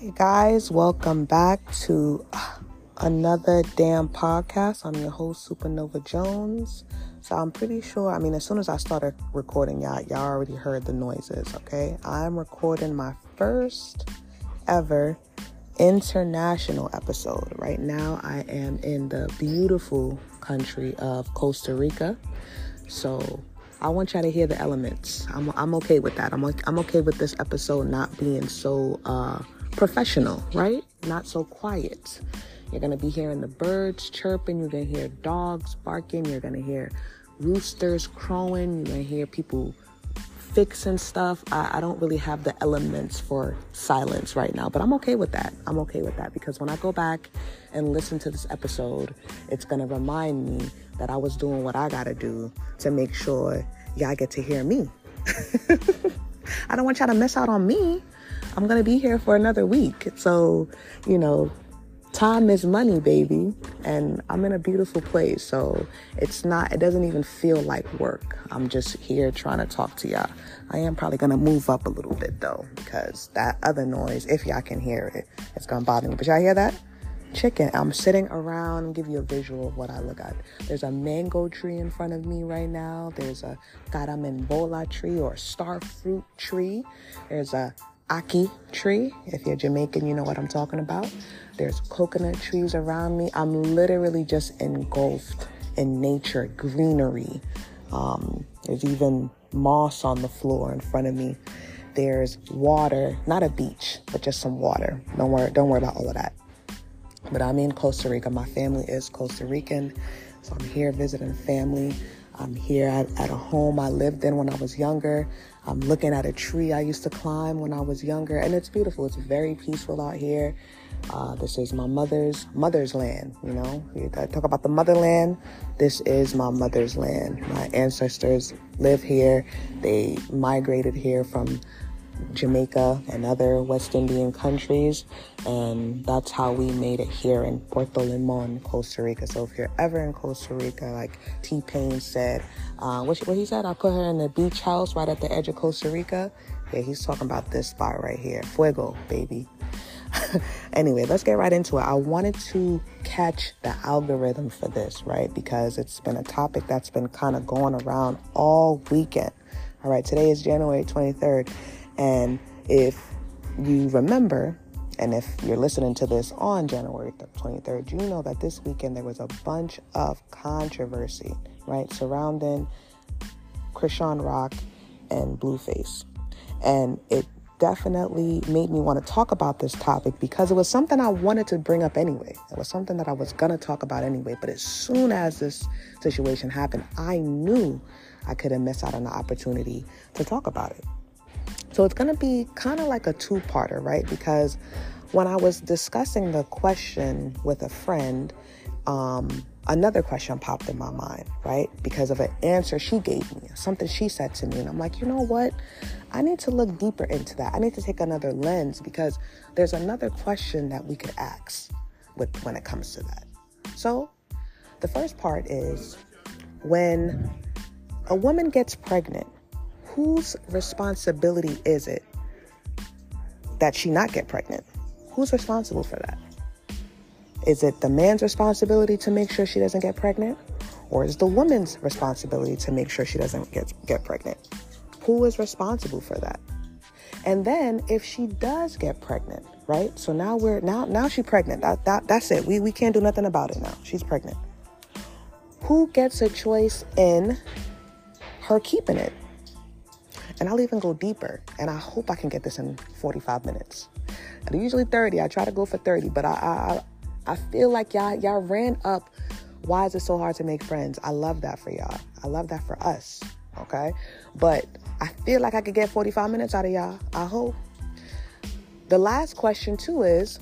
Hey guys, welcome back to another damn podcast. I'm your host, Supernova Jones. So I'm pretty sure, as soon as I started recording, y'all already heard the noises, okay? I'm recording my first ever international episode. Right now, I am in the beautiful country of Costa Rica. So I want y'all to hear the elements. I'm okay with that. I'm okay with this episode not being so professional, right? Not so quiet. You're going to be hearing the birds chirping. You're going to hear dogs barking. You're going to hear roosters crowing. You're going to hear people fixing stuff. I don't really have the elements for silence right now, but I'm okay with that. I'm okay with that because when I go back and listen to this episode, it's going to remind me that I was doing what I got to do to make sure y'all get to hear me. I don't want y'all to miss out on me. I'm going to be here for another week. So, time is money, baby. And I'm in a beautiful place. So it doesn't even feel like work. I'm just here trying to talk to y'all. I am probably going to move up a little bit though, because that other noise, if y'all can hear it, it's going to bother me. But y'all hear that? Chicken. I'm sitting around, give you a visual of what I look at. There's a mango tree in front of me right now. There's a carambola tree or star fruit tree. There's a Aki tree. If you're Jamaican, you know what I'm talking about. There's coconut trees around me. I'm literally just engulfed in nature, greenery. There's even moss on the floor in front of me. There's water, not a beach, but just some water. Don't worry about all of that. But I'm in Costa Rica. My family is Costa Rican, so I'm here visiting family. I'm here at a home I lived in when I was younger. I'm looking at a tree I used to climb when I was younger, and it's beautiful. It's very peaceful out here. This is my mother's land, You talk about the motherland. This is my mother's land. My ancestors live here. They migrated here from Jamaica and other West Indian countries, and that's how we made it here in Puerto Limon, Costa Rica. So if you're ever in Costa Rica, like T-Pain said, what he said, I put her in the beach house right at the edge of Costa Rica. Yeah, he's talking about this spot right here. Fuego, baby. Anyway, let's get right into it. I wanted to catch the algorithm for this, right? Because it's been a topic that's been kind of going around all weekend. All right, today is January 23rd. And if you remember, and if you're listening to this on January 23rd, you know that this weekend there was a bunch of controversy, right, surrounding Chrisean Rock and Blueface. And it definitely made me want to talk about this topic because it was something I wanted to bring up anyway. It was something that I was going to talk about anyway. But as soon as this situation happened, I knew I couldn't miss out on the opportunity to talk about it. So it's going to be kind of like a two-parter, right? Because when I was discussing the question with a friend, another question popped in my mind, right? Because of an answer she gave me, something she said to me. And I'm like, you know what? I need to look deeper into that. I need to take another lens because there's another question that we could ask when it comes to that. So the first part is, when a woman gets pregnant, whose responsibility is it that she not get pregnant? Who's responsible for that? Is it the man's responsibility to make sure she doesn't get pregnant? Or is the woman's responsibility to make sure she doesn't get pregnant? Who is responsible for that? And then if she does get pregnant, right? So now she's pregnant. That's it. We can't do nothing about it now. She's pregnant. Who gets a choice in her keeping it? And I'll even go deeper, and I hope I can get this in 45 minutes. And usually 30. I try to go for 30, but I feel like y'all ran up. Why is it so hard to make friends? I love that for y'all. I love that for us, okay? But I feel like I could get 45 minutes out of y'all. I hope. The last question, too, is,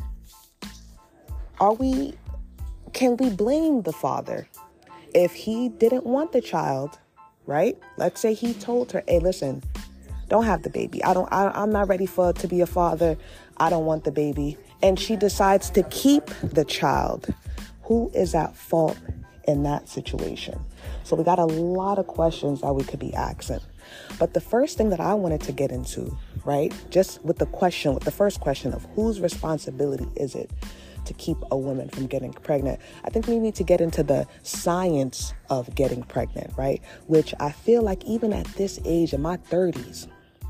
can we blame the father if he didn't want the child, right? Let's say he told her, hey, listen, don't have the baby. I'm not ready to be a father. I don't want the baby. And she decides to keep the child. Who is at fault in that situation? So we got a lot of questions that we could be asking. But the first thing that I wanted to get into, right, just with the first question of whose responsibility is it to keep a woman from getting pregnant, I think we need to get into the science of getting pregnant, right? Which I feel like even at this age, in my 30s,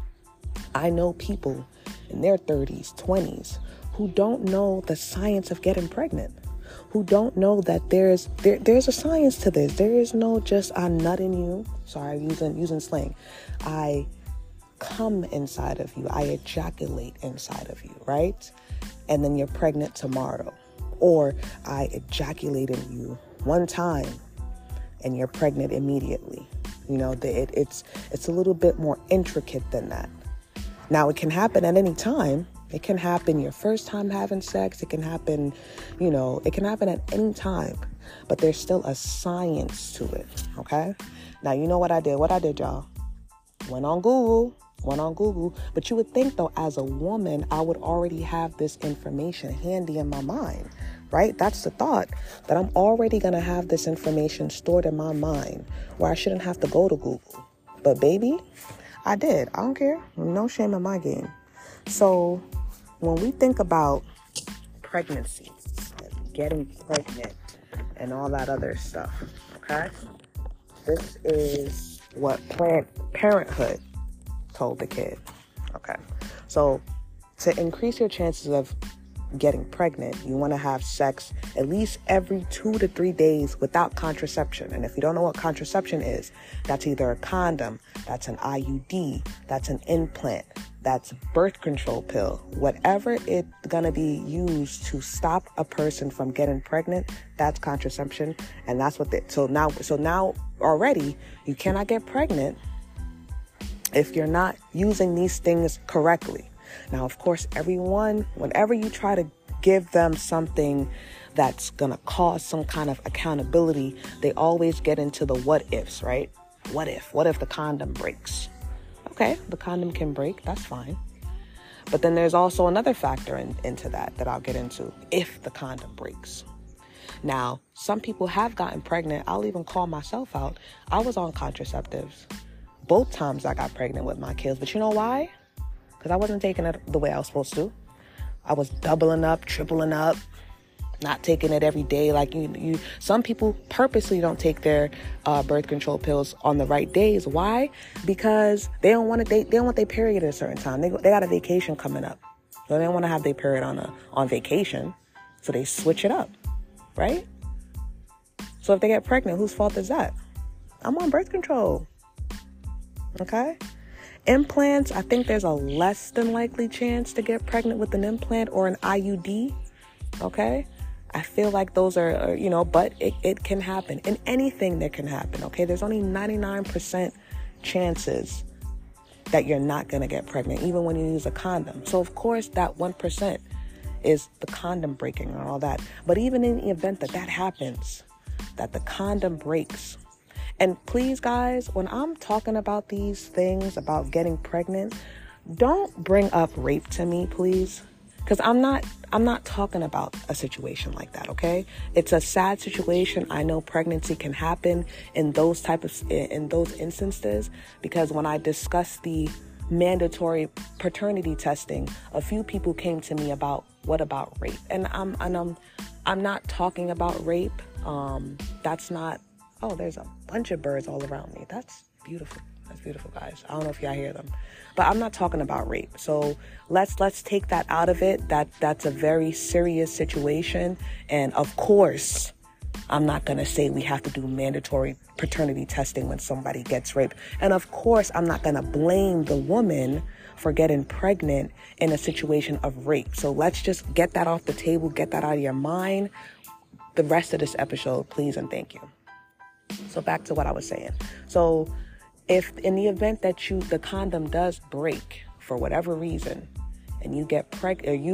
I know people in their 30s, 20s, who don't know the science of getting pregnant, who don't know that there's a science to this. There is no just I nut in you. Sorry, using slang. I come inside of you. I ejaculate inside of you, right? And then you're pregnant tomorrow. Or I ejaculate in you one time and you're pregnant immediately. You know, it's a little bit more intricate than that. Now, it can happen at any time. It can happen your first time having sex. It can happen, it can happen at any time. But there's still a science to it, okay? Now, you know what I did? What I did, y'all? Went on Google. But you would think, though, as a woman, I would already have this information handy in my mind, right? That's the thought, that I'm already going to have this information stored in my mind where I shouldn't have to go to Google. But, baby, I did. I don't care. No shame in my game. So when we think about pregnancy, getting pregnant, and all that other stuff, okay? This is what Planned Parenthood told the kid, okay? So to increase your chances of getting pregnant, you want to have sex at least every 2 to 3 days without contraception. And if you don't know what contraception is, that's either a condom, that's an IUD, that's an implant, that's birth control pill, whatever it's gonna be used to stop a person from getting pregnant, that's contraception. And that's what so now already you cannot get pregnant if you're not using these things correctly. Now, of course, everyone, whenever you try to give them something that's gonna cause some kind of accountability, they always get into the what ifs, right? What if the condom breaks? Okay, the condom can break, that's fine. But then there's also another factor into that I'll get into, if the condom breaks. Now, some people have gotten pregnant. I'll even call myself out. I was on contraceptives both times I got pregnant with my kids. But you know why? Because I wasn't taking it the way I was supposed to. I was doubling up, tripling up, not taking it every day. Like you some people purposely don't take their birth control pills on the right days. Why? Because they don't want their period at a certain time. They got a vacation coming up, so they don't want to have their period on vacation. So they switch it up, right? So if they get pregnant, whose fault is that? I'm on birth control. Okay? Implants, I think there's a less than likely chance to get pregnant with an implant or an IUD. Okay? I feel like those are, but it can happen. In anything that can happen, okay? There's only 99% chances that you're not going to get pregnant, even when you use a condom. So, of course, that 1% is the condom breaking and all that. But even in the event that happens, that the condom breaks, and please, guys, when I'm talking about these things, about getting pregnant, don't bring up rape to me, please. Because I'm not talking about a situation like that, okay? It's a sad situation. I know pregnancy can happen in those instances, because when I discussed the mandatory paternity testing, a few people came to me about, what about rape? And I'm not talking about rape. That's not. Oh, there's a bunch of birds all around me. That's beautiful. That's beautiful, guys. I don't know if y'all hear them. But I'm not talking about rape. So let's take that out of it. That's a very serious situation. And of course, I'm not going to say we have to do mandatory paternity testing when somebody gets raped. And of course, I'm not going to blame the woman for getting pregnant in a situation of rape. So let's just get that off the table. Get that out of your mind. The rest of this episode, please and thank you. So back to what I was saying. So if in the event that the condom does break for whatever reason and you get pregnant,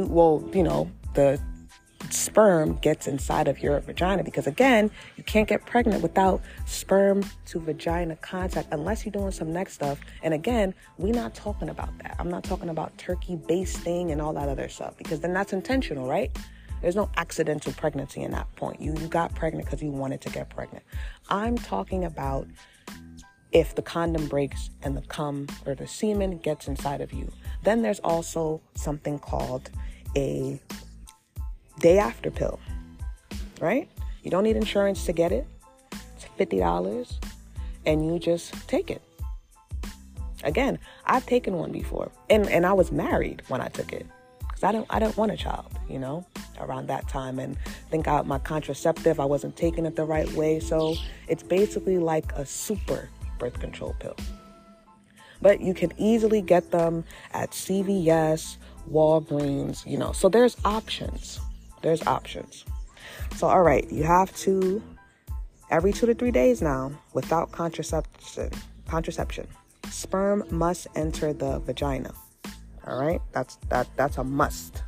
the sperm gets inside of your vagina, because again, you can't get pregnant without sperm to vagina contact unless you're doing some next stuff. And again, we're not talking about that. I'm not talking about turkey basting and all that other stuff, because then that's intentional, right? There's no accidental pregnancy in that point. You got pregnant because you wanted to get pregnant. I'm talking about if the condom breaks and the cum or the semen gets inside of you. Then there's also something called a day after pill, right? You don't need insurance to get it. It's $50 and you just take it. Again, I've taken one before and I was married when I took it because I didn't want a child, around that time. And I think my contraceptive, I wasn't taking it the right way. So it's basically like a super birth control pill. But you can easily get them at CVS, Walgreens, so there's options. So, all right, you have to, every 2 to 3 days now, without contraception, sperm must enter the vagina. All right, that's a must.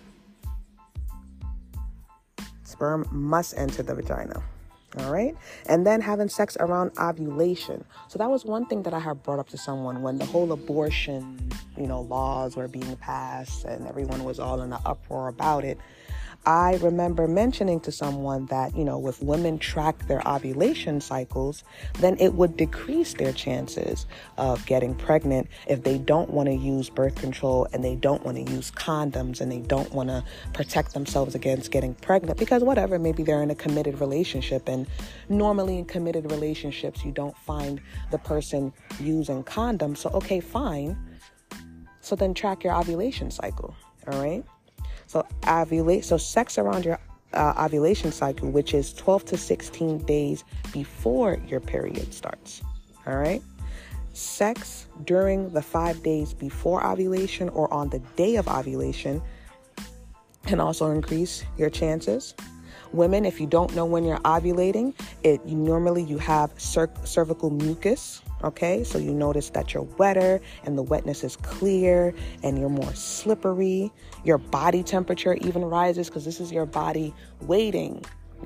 Sperm must enter the vagina. All right. And then having sex around ovulation. So that was one thing that I had brought up to someone when the whole abortion, laws were being passed and everyone was all in an uproar about it. I remember mentioning to someone that, if women track their ovulation cycles, then it would decrease their chances of getting pregnant if they don't want to use birth control and they don't want to use condoms and they don't want to protect themselves against getting pregnant because whatever, maybe they're in a committed relationship, and normally in committed relationships, you don't find the person using condoms. So, okay, fine. So then track your ovulation cycle. All right. So sex around your ovulation cycle, which is 12 to 16 days before your period starts. All right. Sex during the 5 days before ovulation or on the day of ovulation can also increase your chances. Women, if you don't know when you're ovulating, you have cervical mucus. Okay, so you notice that you're wetter and the wetness is clear and you're more slippery. Your body temperature even rises because this is your body waiting,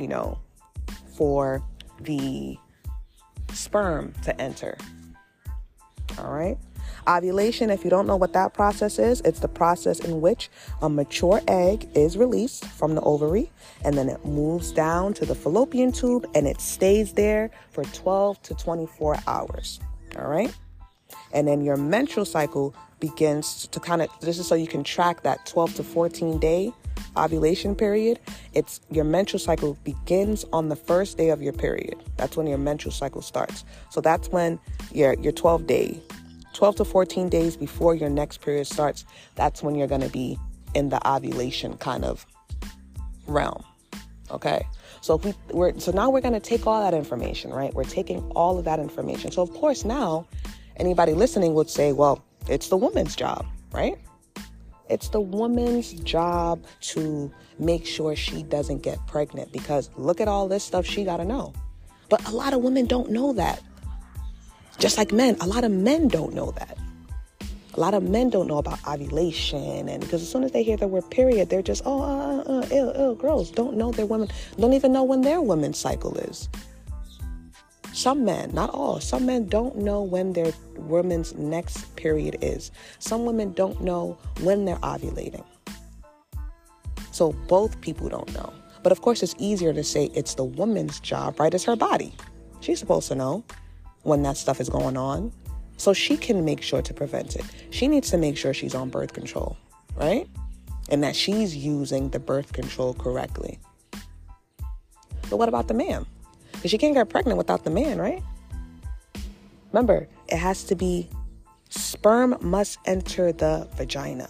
for the sperm to enter. All right. Ovulation, if you don't know what that process is, it's the process in which a mature egg is released from the ovary and then it moves down to the fallopian tube and it stays there for 12 to 24 hours. All right. And then your menstrual cycle begins to this is so you can track that 12 to 14 day ovulation period. Your menstrual cycle begins on the first day of your period. That's when your menstrual cycle starts. So that's when your 12 to 14 days before your next period starts, that's when you're going to be in the ovulation kind of realm. Okay. So now we're going to take all that information, right? We're taking all of that information. So of course now anybody listening would say, well, it's the woman's job, right? It's the woman's job to make sure she doesn't get pregnant because look at all this stuff she got to know. But a lot of women don't know that. Just like men, a lot of men don't know that. A lot of men don't know about ovulation, and because as soon as they hear the word period, they're just, ew, gross. Don't know their women, don't even know when their women's cycle is. Some men, not all, some men don't know when their woman's next period is. Some women don't know when they're ovulating. So both people don't know. But of course, it's easier to say it's the woman's job, right? It's her body. She's supposed to know when that stuff is going on, so she can make sure to prevent it. She needs to make sure she's on birth control, right? And that she's using the birth control correctly. But what about the man? Because she can't get pregnant without the man, right? Remember, it has to be sperm must enter the vagina.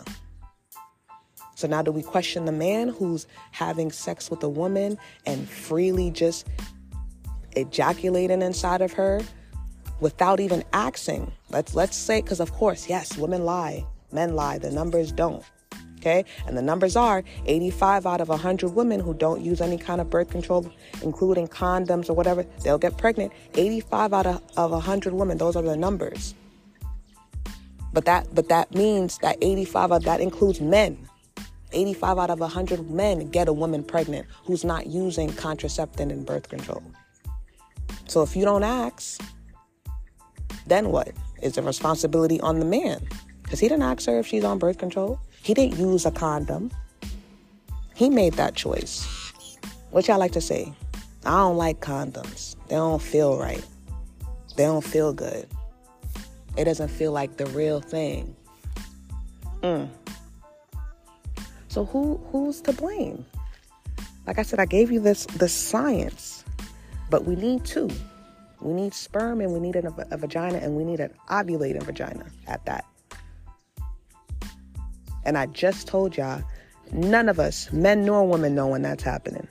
So now do we question the man who's having sex with a woman and freely just ejaculating inside of her without even asking? Let's say, because of course, yes, women lie, men lie, the numbers don't. Okay, and the numbers are 85 out of 100 women who don't use any kind of birth control, including condoms or whatever, they'll get pregnant. 85 out of 100 women, those are the numbers. But that means that 85 of that includes men. 85 out of 100 men get a woman pregnant who's not using contraceptive and birth control. So if you don't ask, then what? Is the responsibility on the man? Because he didn't ask her if she's on birth control. He didn't use a condom. He made that choice. What y'all like to say? I don't like condoms. They don't feel right. They don't feel good. It doesn't feel like the real thing. So who's to blame? Like I said, I gave you the science, but we need two. We need sperm and we need a vagina, and we need an ovulating vagina at that. And I just told y'all, none of us, men nor women, know when that's happening.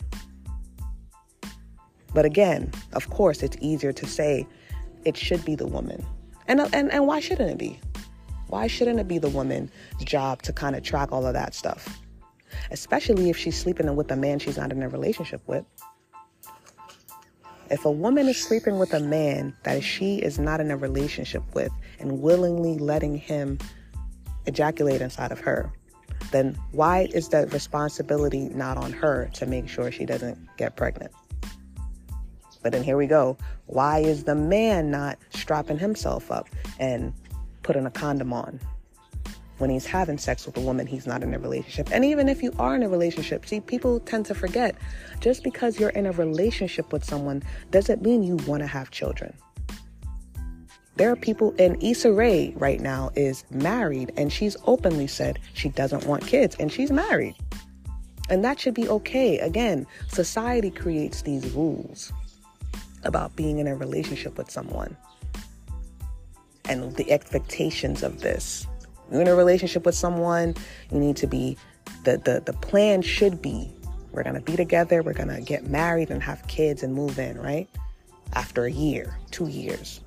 But again, of course, it's easier to say it should be the woman. And why shouldn't it be? Why shouldn't it be the woman's job to kind of track all of that stuff? Especially if she's sleeping with a man she's not in a relationship with. If a woman is sleeping with a man that she is not in a relationship with and willingly letting him ejaculate inside of her, then why is that responsibility not on her to make sure she doesn't get pregnant? But then here we go. Why is the man not strapping himself up and putting a condom on when he's having sex with a woman he's not in a relationship? And even if you are in a relationship, see, people tend to forget, just because you're in a relationship with someone doesn't mean you want to have children. There are people, and Issa Rae right now is married, and she's openly said she doesn't want kids, and she's married. And that should be okay. Again, society creates these rules about being in a relationship with someone and the expectations of this. You're in a relationship with someone, you need to be, the plan should be, we're going to be together, we're going to get married and have kids and move in, right? After a year, 2 years.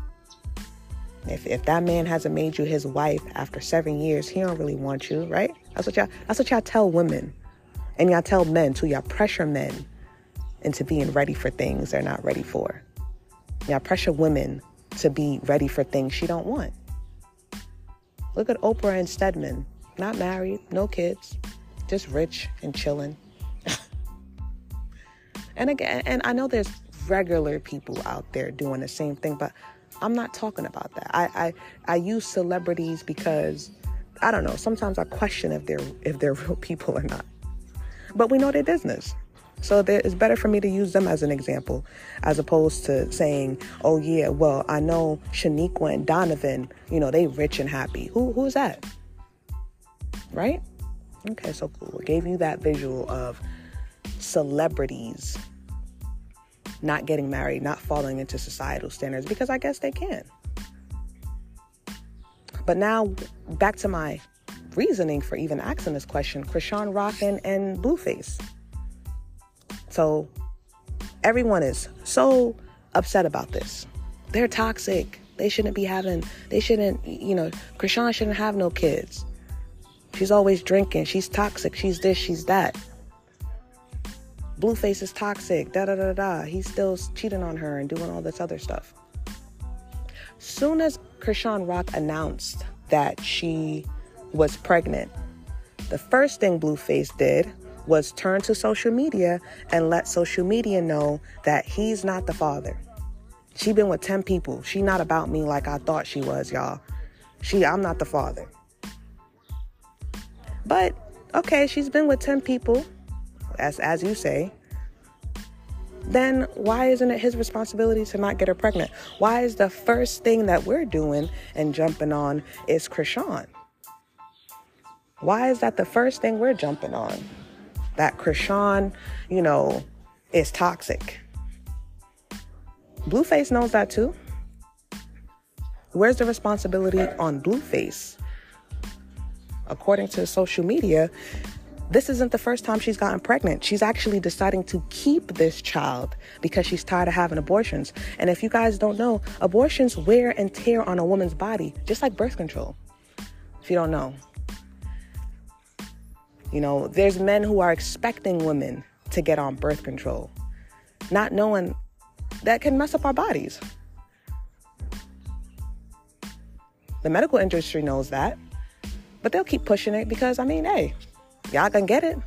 If that man hasn't made you his wife after 7 years, he don't really want you, right? That's what y'all tell women. And y'all tell men too. Y'all pressure men into being ready for things they're not ready for. Y'all pressure women to be ready for things she don't want. Look at Oprah and Stedman. Not married, no kids, just rich and chilling. And again, and I know there's regular people out there doing the same thing, but I'm not talking about that. I use celebrities because, I don't know, sometimes I question if they're real people or not. But we know their business. So it's better for me to use them as an example, as opposed to saying, oh yeah, well, I know Shaniqua and Donovan, they rich and happy. Who's that? Right? Okay, so cool. I gave you that visual of celebrities not getting married, not falling into societal standards, because I guess they can. But now, back to my reasoning for even asking this question, Chrisean Rock and Blueface. So everyone is so upset about this. They're toxic. Chrisean shouldn't have no kids. She's always drinking. She's toxic. She's this, she's that. Blueface is toxic. He's still cheating on her and doing all this other stuff. Soon as Chrisean Rock announced that she was pregnant, the first thing Blueface did was turn to social media and let social media know that he's not the father. She been with 10 people. She not about me like I thought she was, y'all. I'm not the father. But, okay, she's been with 10 people, as you say. Then why isn't it his responsibility to not get her pregnant? Why is the first thing that we're doing and jumping on is Chrisean? Why is that the first thing we're jumping on? That Chrisean, is toxic. Blueface knows that too. Where's the responsibility on Blueface? According to social media, this isn't the first time she's gotten pregnant. She's actually deciding to keep this child because she's tired of having abortions. And if you guys don't know, abortions wear and tear on a woman's body, just like birth control. If you don't know. There's men who are expecting women to get on birth control, not knowing that can mess up our bodies. The medical industry knows that, but they'll keep pushing it because, hey, y'all can get it.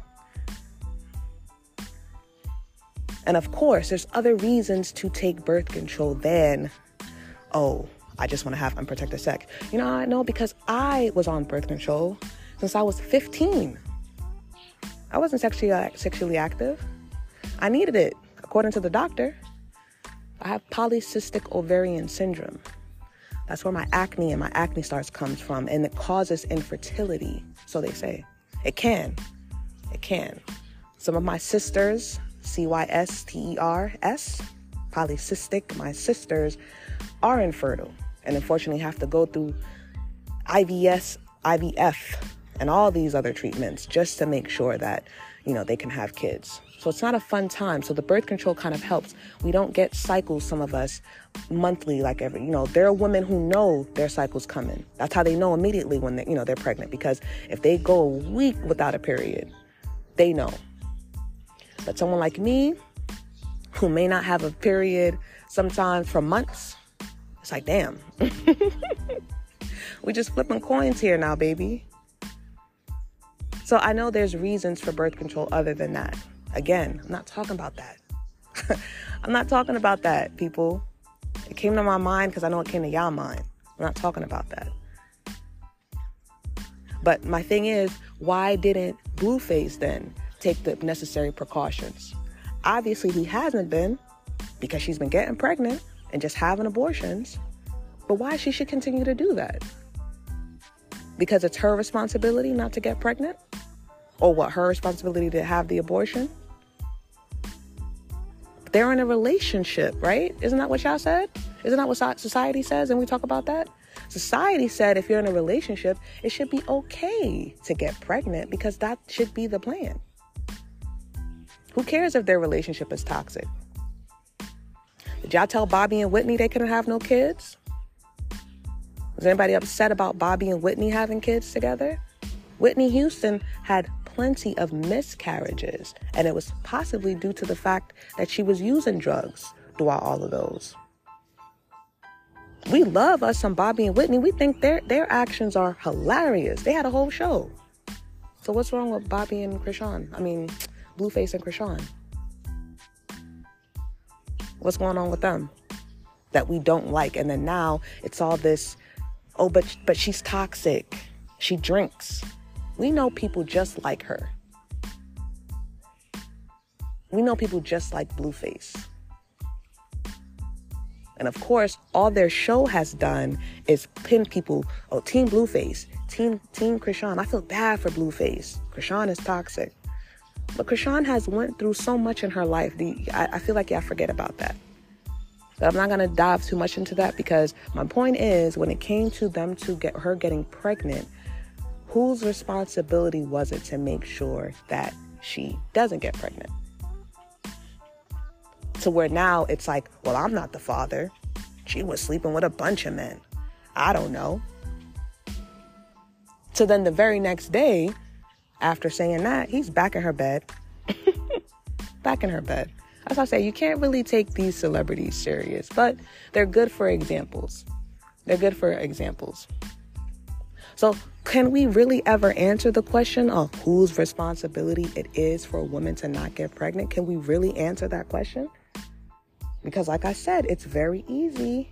And of course, there's other reasons to take birth control than, I just want to have unprotected sex. I know because I was on birth control since I was 15. I wasn't sexually active. I needed it, according to the doctor. I have polycystic ovarian syndrome. That's where my acne and my acne stars comes from, and it causes infertility, so they say. It can. Some of my sisters, cysters, polycystic, my sisters are infertile and unfortunately have to go through IVF, and all these other treatments just to make sure that, they can have kids. So it's not a fun time. So the birth control kind of helps. We don't get cycles, some of us, monthly, like there are women who know their cycle's coming. That's how they know immediately when they're pregnant, because if they go a week without a period, they know. But someone like me, who may not have a period sometimes for months, it's like, damn. We just flipping coins here now, baby. So I know there's reasons for birth control other than that. Again, I'm not talking about that. I'm not talking about that, people. It came to my mind because I know it came to y'all mind. I'm not talking about that. But my thing is, why didn't Blueface then take the necessary precautions? Obviously, he hasn't been, because she's been getting pregnant and just having abortions. But why she should continue to do that? Because it's her responsibility not to get pregnant? Or what, her responsibility to have the abortion? They're in a relationship, right? Isn't that what y'all said? Isn't that what society says? And we talk about that? Society said if you're in a relationship, it should be okay to get pregnant because that should be the plan. Who cares if their relationship is toxic? Did y'all tell Bobby and Whitney they couldn't have no kids? Was anybody upset about Bobby and Whitney having kids together? Whitney Houston had plenty of miscarriages, and it was possibly due to the fact that she was using drugs throughout all of those. We love us some Bobby and Whitney. We think their actions are hilarious. They had a whole show. So what's wrong with Bobby and Krishan? Blueface and Krishan. What's going on with them that we don't like? And then now it's all this, but she's toxic. She drinks. We know people just like her. We know people just like Blueface. And of course, all their show has done is pin people. Oh, Team Blueface, Team Krishan. I feel bad for Blueface. Krishan is toxic. But Krishan has went through so much in her life. I feel like y'all forget about that. But I'm not going to dive too much into that, because my point is, when it came to them to get her getting pregnant, whose responsibility was it to make sure that she doesn't get pregnant? To where now it's like, well, I'm not the father. She was sleeping with a bunch of men. I don't know. So then the very next day, after saying that, he's back in her bed. Back in her bed. As I say, you can't really take these celebrities serious, but they're good for examples. They're good for examples. So can we really ever answer the question of whose responsibility it is for a woman to not get pregnant? Can we really answer that question? Because like I said, it's very easy.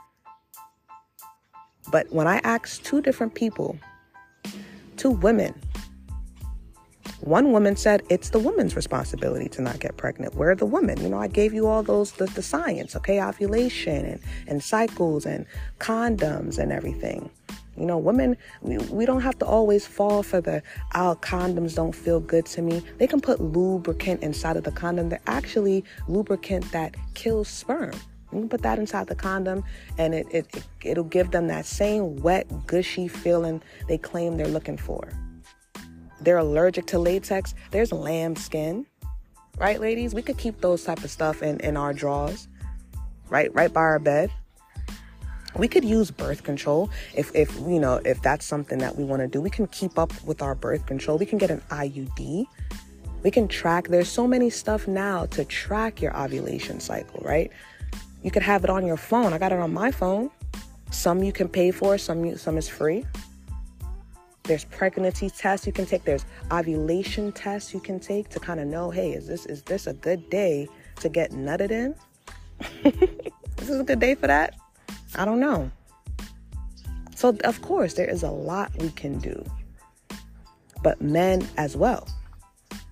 But when I asked two different people, two women, one woman said it's the woman's responsibility to not get pregnant. We're the women. I gave you all those, the science, okay? Ovulation and cycles and condoms and everything. Women, we don't have to always fall for condoms don't feel good to me. They can put lubricant inside of the condom. They're actually lubricant that kills sperm. You can put that inside the condom, and it'll give them that same wet, gushy feeling they claim they're looking for. They're allergic to latex. There's lamb skin, right, ladies? We could keep those type of stuff in our drawers, right by our bed. We could use birth control if that's something that we want to do. We can keep up with our birth control. We can get an IUD. We can track. There's so many stuff now to track your ovulation cycle, right? You could have it on your phone. I got it on my phone. Some you can pay for, some is free. There's pregnancy tests you can take. There's ovulation tests you can take to kind of know, hey, is this a good day to get nutted in? Is this a good day for that? I don't know. So, of course, there is a lot we can do. But men as well.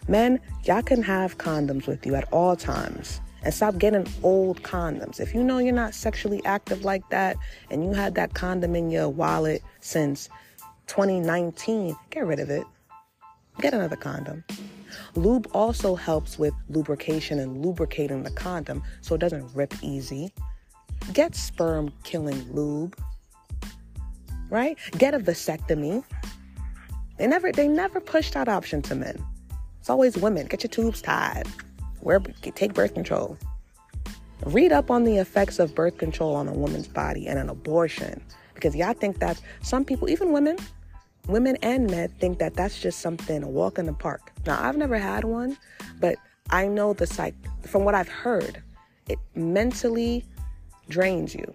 Men, y'all can have condoms with you at all times. And stop getting old condoms. If you know you're not sexually active like that and you had that condom in your wallet since 2019, get rid of it. Get another condom. Lube also helps with lubrication and lubricating the condom so it doesn't rip easy. Get sperm-killing lube, right? Get a vasectomy. They never push that option to men. It's always women. Get your tubes tied. Take birth control. Read up on the effects of birth control on a woman's body and an abortion. Because y'all think that some people, even women and men, think that that's just something, a walk in the park. Now, I've never had one, but I know from what I've heard, it mentally drains you.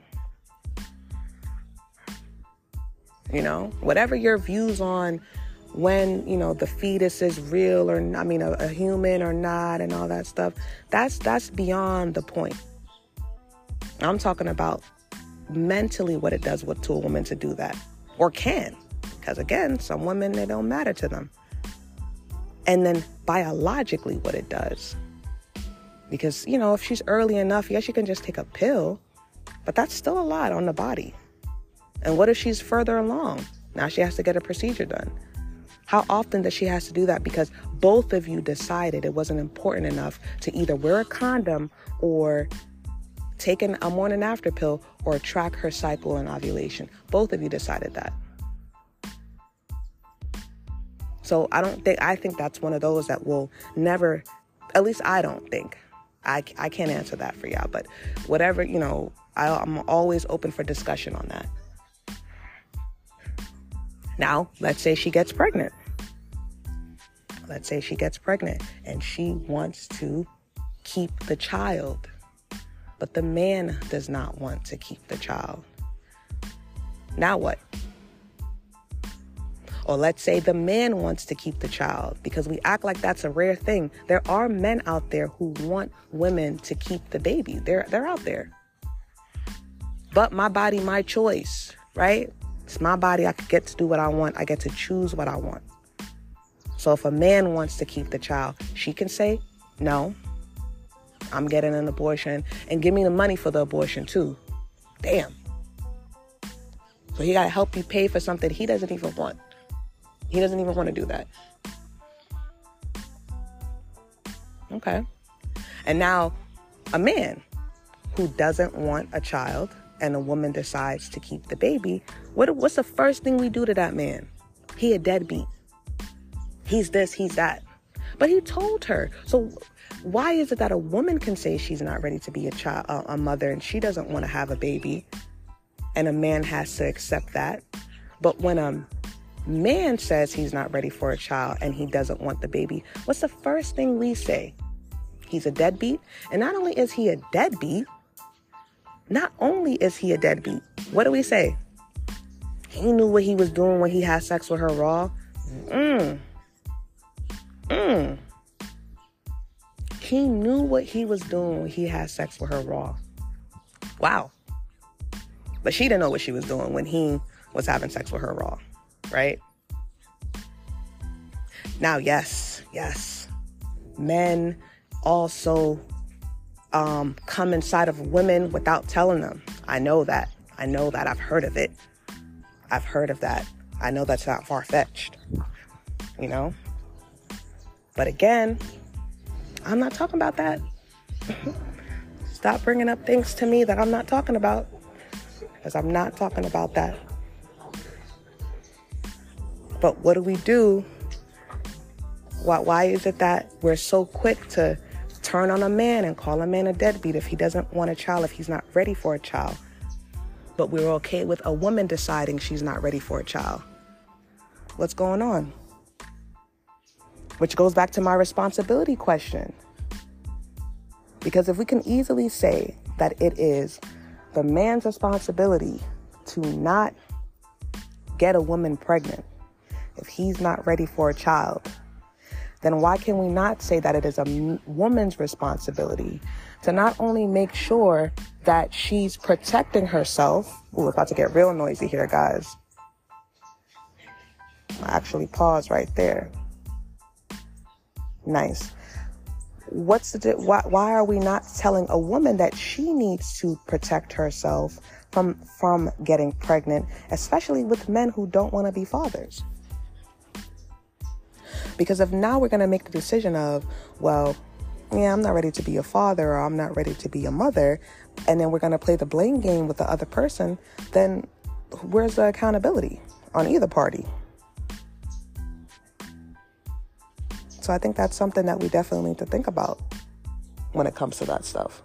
You know, whatever your views on when, the fetus is real or, a human or not and all that stuff, that's beyond the point. I'm talking about mentally what it does to a woman to do that, or can. Because again, some women, they don't matter to them. And then biologically what it does. Because, if she's early enough, yes, she can just take a pill, but that's still a lot on the body. And what if she's further along? Now she has to get a procedure done. How often does she have to do that? Because both of you decided it wasn't important enough to either wear a condom or take a morning after pill or track her cycle and ovulation. Both of you decided that. So I think that's one of those that will never, at least I don't think. I can't answer that for y'all, but whatever, I'm always open for discussion on that. Now, let's say she gets pregnant. And she wants to keep the child, but the man does not want to keep the child. Now what? Or let's say the man wants to keep the child, because we act like that's a rare thing. There are men out there who want women to keep the baby. They're out there. But my body, my choice, right? It's my body. I get to do what I want. I get to choose what I want. So if a man wants to keep the child, she can say, no, I'm getting an abortion, and give me the money for the abortion too. Damn. So he got to help you pay for something he doesn't even want. He doesn't even want to do that. Okay. And now a man who doesn't want a child and a woman decides to keep the baby, what's the first thing we do to that man? He a deadbeat. He's this, he's that. But he told her. So why is it that a woman can say she's not ready to be a mother and she doesn't want to have a baby, and a man has to accept that? But when a man says he's not ready for a child and he doesn't want the baby, what's the first thing we say? He's a deadbeat. And not only is he a deadbeat, what do we say? He knew what he was doing when he had sex with her raw. He knew what he was doing when he had sex with her raw. Wow. But she didn't know what she was doing when he was having sex with her raw, right? Now, yes, men also come inside of women without telling them. I know that. I've heard of it. I've heard of that. I know that's not far-fetched, But again, I'm not talking about that. Stop bringing up things to me that I'm not talking about, because I'm not talking about that. But what do we do? Why is it that we're so quick to turn on a man and call a man a deadbeat if he doesn't want a child, if he's not ready for a child? But we're okay with a woman deciding she's not ready for a child. What's going on? Which goes back to my responsibility question. Because if we can easily say that it is the man's responsibility to not get a woman pregnant if he's not ready for a child, then why can we not say that it is a woman's responsibility to not only make sure that she's protecting herself? Ooh, it's about to get real noisy here, guys. I actually pause right there. Nice. Why are we not telling a woman that she needs to protect herself from getting pregnant, especially with men who don't want to be fathers? Because if now we're going to make the decision of, well, yeah, I'm not ready to be a father, or I'm not ready to be a mother, and then we're going to play the blame game with the other person, then where's the accountability on either party? So I think that's something that we definitely need to think about when it comes to that stuff.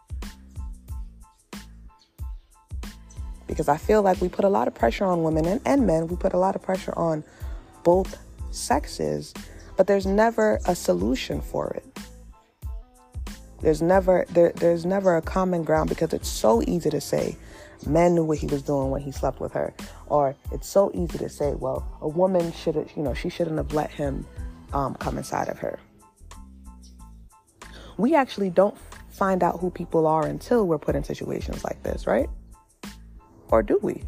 Because I feel like we put a lot of pressure on women and men. We put a lot of pressure on both sexes, but there's never a solution for it. There's never a common ground, because it's so easy to say man knew what he was doing when he slept with her, or it's so easy to say, well, a woman she shouldn't have let him come inside of her. We actually don't find out who people are until we're put in situations like this, right? Or do we?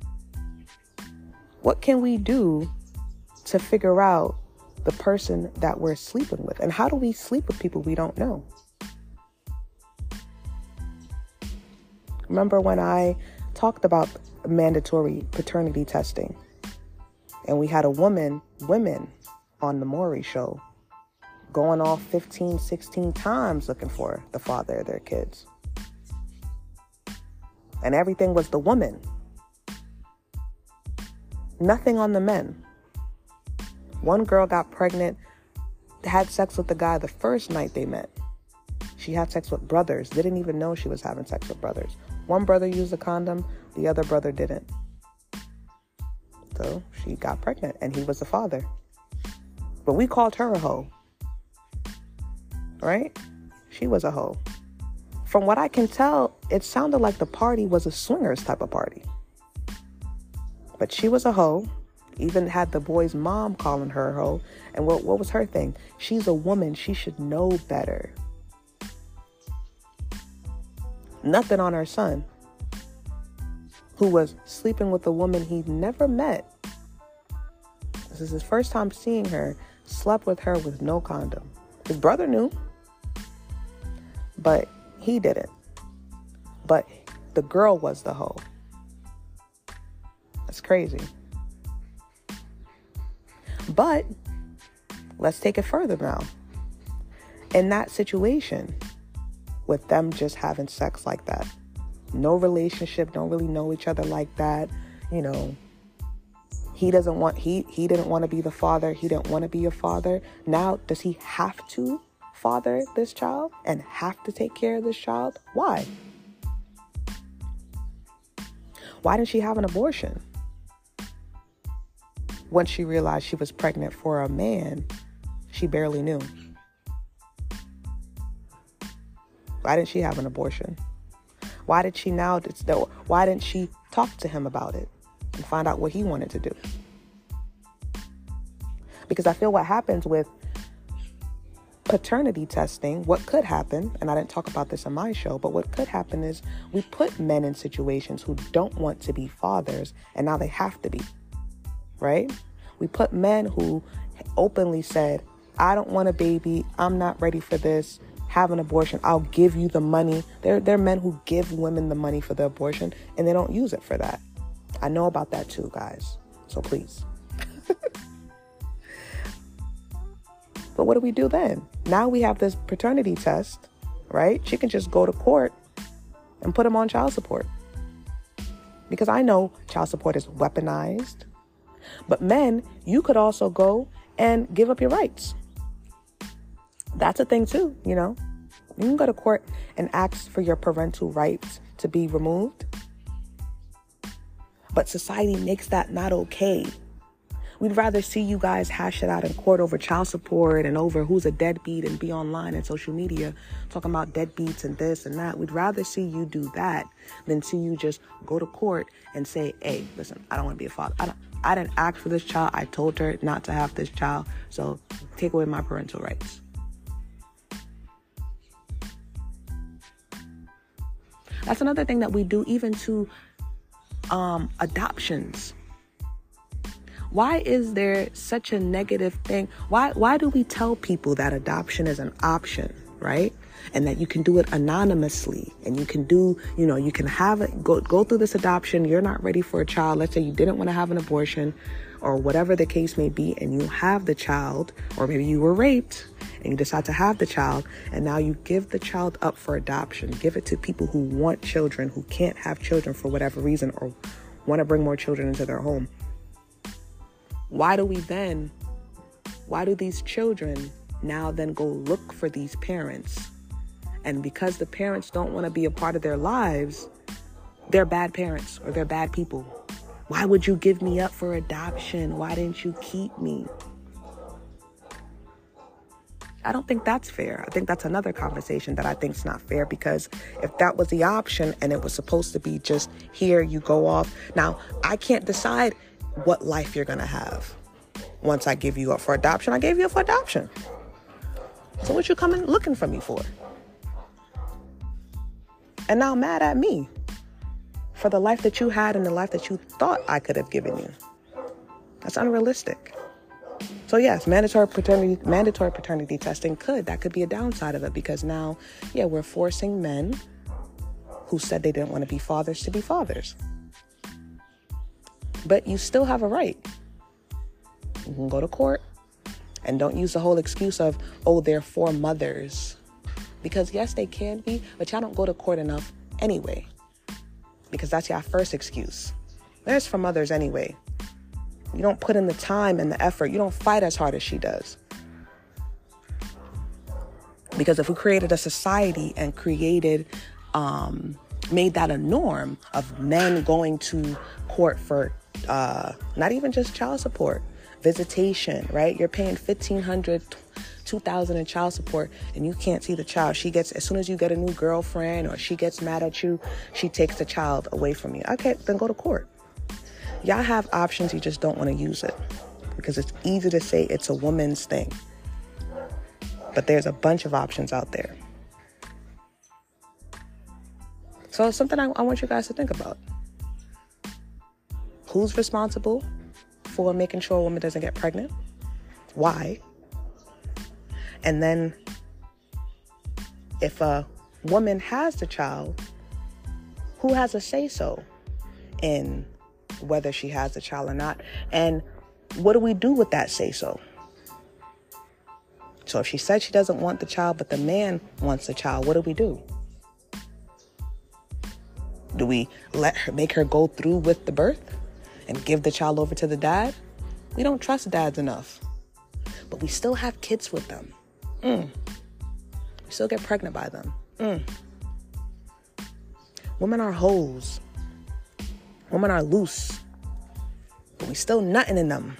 What can we do to figure out the person that we're sleeping with? And how do we sleep with people we don't know? Remember when I talked about mandatory paternity testing, and we had women on the Maury show going off 15, 16 times looking for the father of their kids. And everything was the woman. Nothing on the men. One girl got pregnant, had sex with the guy the first night they met. She had sex with brothers, didn't even know she was having sex with brothers. One brother used a condom, the other brother didn't. So she got pregnant, and he was the father. But we called her a hoe. Right? She was a hoe. From what I can tell, it sounded like the party was a swingers type of party. But she was a hoe. Even had the boy's mom calling her a hoe. And what was her thing? She's a woman. She should know better. Nothing on her son, who was sleeping with a woman he'd never met. This is his first time seeing her, slept with her with no condom. His brother knew, but he didn't. But the girl was the hoe. That's crazy. But let's take it further now. In that situation, with them just having sex like that, no relationship, don't really know each other like that, he didn't want to be the father, he didn't want to be a father. Now, does he have to father this child and have to take care of this child? Why? Why didn't she have an abortion once she realized she was pregnant for a man she barely knew? Why didn't she have an abortion? Why didn't she talk to him about it and find out what he wanted to do? Because I feel what happens with paternity testing, what could happen, and I didn't talk about this on my show, but what could happen is we put men in situations who don't want to be fathers, and now they have to be, right? We put men who openly said, I don't want a baby, I'm not ready for this, have an abortion, I'll give you the money. There are men who give women the money for the abortion, and they don't use it for that. I know about that too, guys. So please. But what do we do then? Now we have this paternity test, right? She can just go to court and put him on child support. Because I know child support is weaponized. But men, you could also go and give up your rights. That's a thing too, You can go to court and ask for your parental rights to be removed. But society makes that not okay. We'd rather see you guys hash it out in court over child support and over who's a deadbeat and be online and social media talking about deadbeats and this and that. We'd rather see you do that than see you just go to court and say, hey, listen, I don't want to be a father. I didn't ask for this child. I told her not to have this child. So take away my parental rights. That's another thing that we do even to adoptions. Why is there such a negative thing? Why do we tell people that adoption is an option, right? And that you can do it anonymously, and you can do, you can have it, go through this adoption. You're not ready for a child. Let's say you didn't want to have an abortion or whatever the case may be, and you have the child, or maybe you were raped and you decide to have the child, and now you give the child up for adoption. Give it to people who want children, who can't have children for whatever reason, or want to bring more children into their home. Why do these children now then go look for these parents? And because the parents don't want to be a part of their lives, they're bad parents or they're bad people. Why would you give me up for adoption? Why didn't you keep me? I don't think that's fair. I think that's another conversation that I think is not fair, because if that was the option and it was supposed to be just here, you go off. Now, I can't decide what life you're going to have. Once I give you up for adoption, I gave you up for adoption. So what you coming looking for me for? And now mad at me for the life that you had and the life that you thought I could have given you. That's unrealistic. So yes, mandatory paternity testing could be a downside of it, because now, we're forcing men who said they didn't want to be fathers to be fathers. But you still have a right. You can go to court, and don't use the whole excuse of, they're for mothers. Because yes, they can be, but y'all don't go to court enough anyway. Because that's your first excuse. There's for mothers anyway. You don't put in the time and the effort. You don't fight as hard as she does. Because if we created a society and made that a norm of men going to court for not even just child support, visitation, right? You're paying $1,500, $2,000 in child support, and you can't see the child. As soon as you get a new girlfriend or she gets mad at you, she takes the child away from you. Okay, then go to court. Y'all have options, you just don't want to use it, because it's easy to say it's a woman's thing. But there's a bunch of options out there. So it's something I want you guys to think about. Who's responsible for making sure a woman doesn't get pregnant? Why? And then if a woman has the child, who has a say-so in whether she has the child or not? And what do we do with that say-so? So if she said she doesn't want the child, but the man wants the child, what do we do? Do we make her go through with the birth and give the child over to the dad? We don't trust dads enough, but we still have kids with them. We still get pregnant by them. Women are hoes. Women are loose, but we still nutting in them.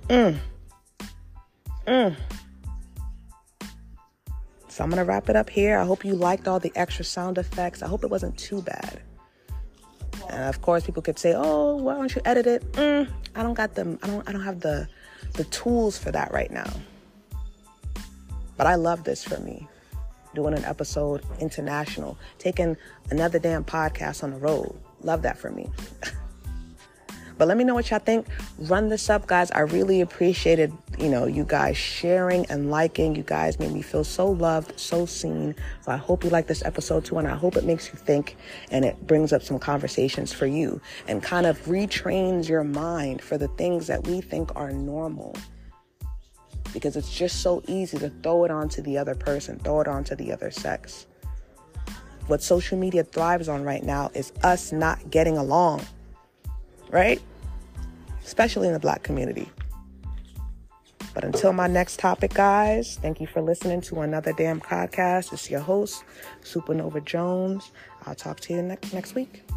So I'm going to wrap it up here. I hope you liked all the extra sound effects. I hope it wasn't too bad. And of course, people could say, why don't you edit it? I don't got them. I don't have the tools for that right now. But I love this for me. Doing an episode international, taking another damn podcast on the road. Love that for me. But let me know what y'all think. Run this up, guys. I really appreciated, you guys sharing and liking. You guys made me feel so loved, so seen. So I hope you like this episode too, and I hope it makes you think and it brings up some conversations for you and kind of retrains your mind for the things that we think are normal. Because it's just so easy to throw it onto the other person, throw it onto the other sex. What social media thrives on right now is us not getting along, right? Especially in the Black community. But until my next topic, guys, thank you for listening to another damn podcast. It's your host, Supernova Jones. I'll talk to you next week.